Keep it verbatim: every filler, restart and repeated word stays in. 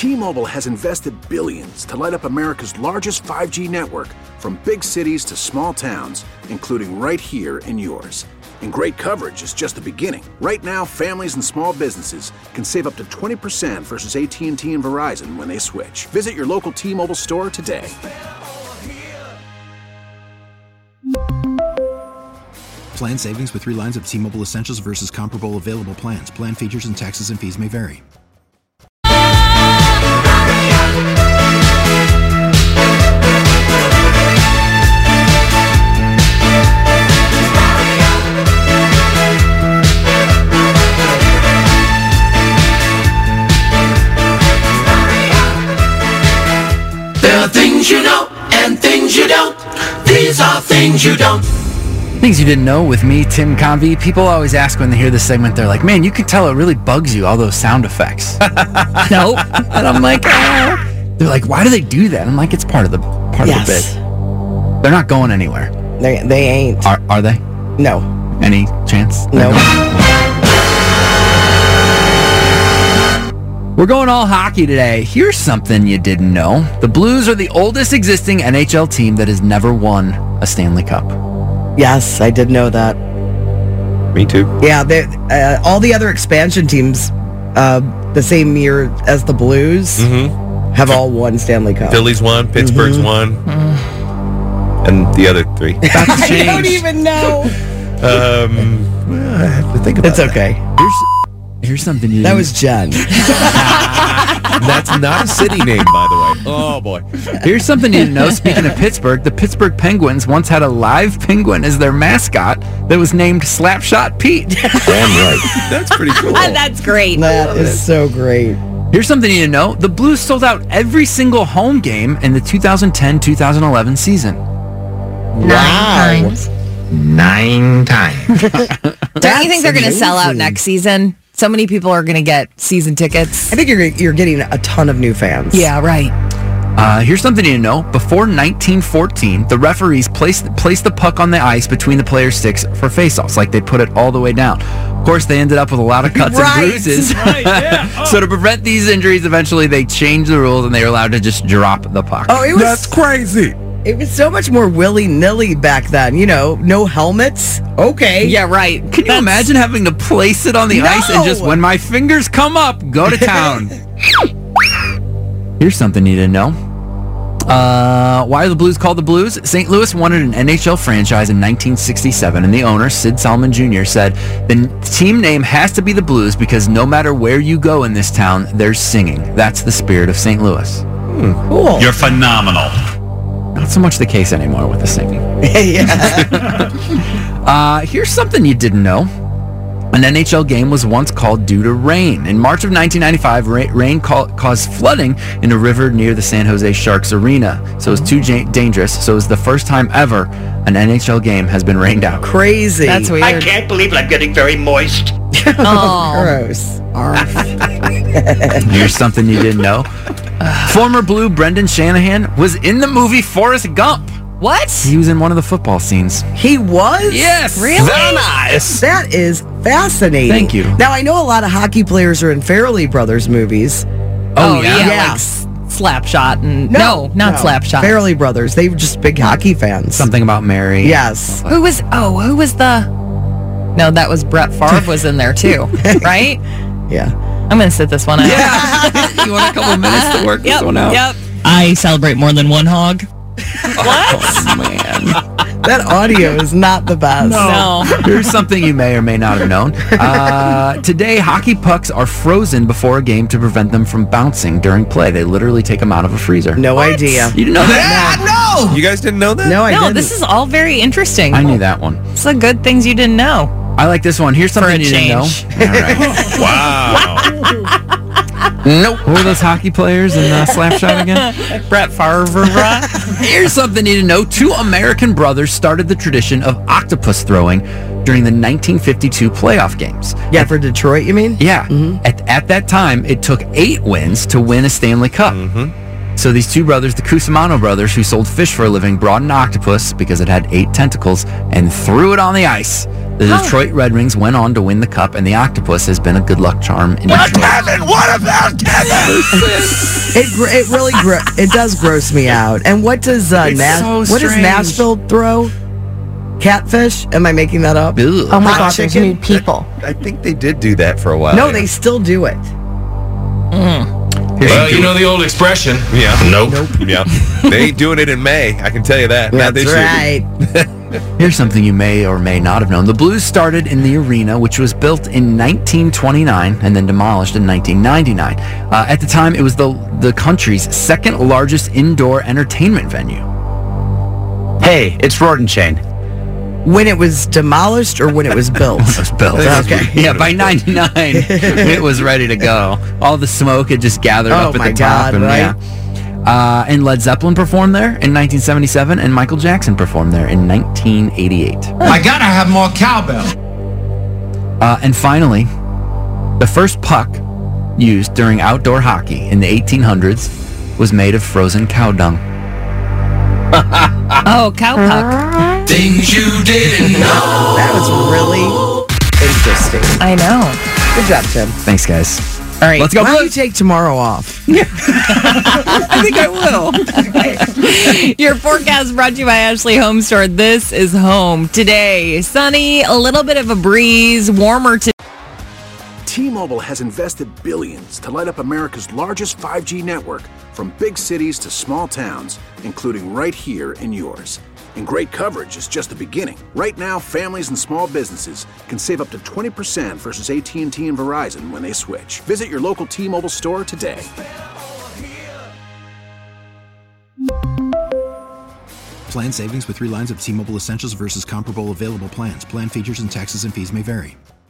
T-Mobile has invested billions to light up America's largest five G network, from big cities to small towns, including right here in yours. And great coverage is just the beginning. Right now, families and small businesses can save up to twenty percent versus A T and T and Verizon when they switch. Visit your local T-Mobile store today. Plan savings with three lines of T-Mobile Essentials versus comparable available plans. Plan features and taxes and fees may vary. There are things you know and things you don't. These are things you don't. Things you didn't know with me, Tim Convey. People always ask when they hear this segment, they're like, man, you can tell it really bugs you, all those sound effects. Nope. And I'm like, ah. They're like, why do they do that? I'm like, it's part of the part yes. of the bit. They're not going anywhere. They they ain't. Are are they? No. Any chance? No. We're going all hockey today. Here's something you didn't know. The Blues are the oldest existing N H L team that has never won a Stanley Cup. Yes, I did know that. Me too. Yeah, they, uh, all the other expansion teams, uh, the same year as the Blues, mm-hmm. have all won Stanley Cup. Phillies won, Pittsburgh's mm-hmm. won, mm. and the other three. I don't even know. um, well, I have to think about It's okay. Here's, here's something you That didn't was Jen. That's not a city name, by the way. Oh, boy. Here's something you didn't know. Speaking of Pittsburgh, the Pittsburgh Penguins once had a live penguin as their mascot that was named Slapshot Pete. Damn right. That's pretty cool. That's great. That is so great. Here's something you didn't know. The Blues sold out every single home game in the two thousand ten two thousand eleven season. Nine times. Nine times. Don't you think they're going to sell out next season? So many people are going to get season tickets. I think you're you're getting a ton of new fans. Yeah, right. Uh, here's something you didn't know. Before nineteen fourteen, the referees placed placed the puck on the ice between the players' sticks for faceoffs. Like, they put it all the way down. Of course, they ended up with a lot of cuts right. and bruises. Right, yeah. Oh. So to prevent these injuries, eventually they changed the rules and they were allowed to just drop the puck. Oh, it was That's crazy. It was so much more willy-nilly back then. You know, no helmets. Okay. Yeah, right. Can you That's... imagine having to place it on the No! ice and just, when my fingers come up, go to town? Here's something you didn't know. Uh, why are the Blues called the Blues? Saint Louis wanted an N H L franchise in nineteen sixty-seven, and the owner, Sid Salmon Junior, said, the team name has to be the Blues because no matter where you go in this town, there's singing. That's the spirit of Saint Louis. Hmm, cool. You're phenomenal. Not so much the case anymore with the singing. Yeah. uh, here's something you didn't know. An N H L game was once called due to rain. In March of nineteen ninety-five, ra- rain ca- caused flooding in a river near the San Jose Sharks arena. So it was too ja- dangerous. So it was the first time ever an N H L game has been rained out. Crazy. That's weird. I can't believe it. I'm getting very moist. Oh. Gross. Here's something you didn't know. Former Blue Brendan Shanahan was in the movie Forrest Gump. What? He was in one of the football scenes. He was? Yes. Really? Very nice. That is fascinating. Thank you. Now, I know a lot of hockey players are in Farrelly Brothers movies. Oh, yeah? yeah. Yeah. Like S- Slapshot and no, not no. Slapshot. Farrelly Brothers. They were just big hockey fans. Something about Mary. Yes. Who was? Oh, who was the? No, that was Brett Favre was in there too, right? Yeah. I'm gonna sit this one out. Yeah. You want a couple minutes to work yep, this one out? Yep. I celebrate more than one hog. What? Oh, man. That audio is not the best. No. Here's something you may or may not have known. Uh, today, hockey pucks are frozen before a game to prevent them from bouncing during play. They literally take them out of a freezer. No idea. You didn't know that? Yeah, no! You guys didn't know that? No, I No, didn't. this is all very interesting. I knew that one. It's the good things you didn't know. I like this one. Here's something For a you didn't know. change. All right. Wow. Nope. Who were those hockey players in uh, Slapshot again? Brett Favre. Here's something you need to know. Two American brothers started the tradition of octopus throwing during the nineteen fifty-two playoff games. Yeah, for Detroit, you mean? Yeah. Mm-hmm. At, at that time, it took eight wins to win a Stanley Cup. Mm-hmm. So these two brothers, the Cusimano brothers, who sold fish for a living, brought an octopus because it had eight tentacles and threw it on the ice. The Detroit Red Wings went on to win the cup, and the octopus has been a good luck charm in But Detroit. Kevin, what about Kevin? It gr- it really gro- it does gross me out. And what does uh, It's Nash- so what does strange. Nashville throw? Catfish? Am I making that up? Ew. Oh my Hot gosh, there's chicken? new people. I think they did do that for a while. No, yeah. they still do it. Well, you know the old expression. Yeah. Nope. Yeah. They ain't doing it in May. I can tell you that. Not That's this year. right. Here's something you may or may not have known. The Blues started in the arena, which was built in nineteen twenty-nine and then demolished in nineteen ninety-nine. Uh, at the time, it was the the country's second largest indoor entertainment venue. Hey, it's Roden Chain. When it was demolished or when it was built? It was built. Okay. Yeah, by ninety-nine, it was ready to go. All the smoke had just gathered Oh up at my the top. God, and, right? yeah. Uh, and Led Zeppelin performed there in nineteen seventy-seven, and Michael Jackson performed there in nineteen eighty-eight. I gotta have more cowbell. Uh, and finally, the first puck used during outdoor hockey in the eighteen hundreds was made of frozen cow dung. Oh, cowpuck. Things you didn't know. That was really interesting. I know. Good job, Tim. Thanks, guys. All right. Let's go. Why don't you Blues. take tomorrow off? I think I will. Your forecast brought to you by Ashley Home Store. This is home. Today, sunny, a little bit of a breeze, warmer today. T-Mobile has invested billions to light up America's largest five G network, from big cities to small towns, including right here in yours. And great coverage is just the beginning. Right now, families and small businesses can save up to twenty percent versus A T and T and Verizon when they switch. Visit your local T-Mobile store today. Plan savings with three lines of T-Mobile Essentials versus comparable available plans. Plan features and taxes and fees may vary.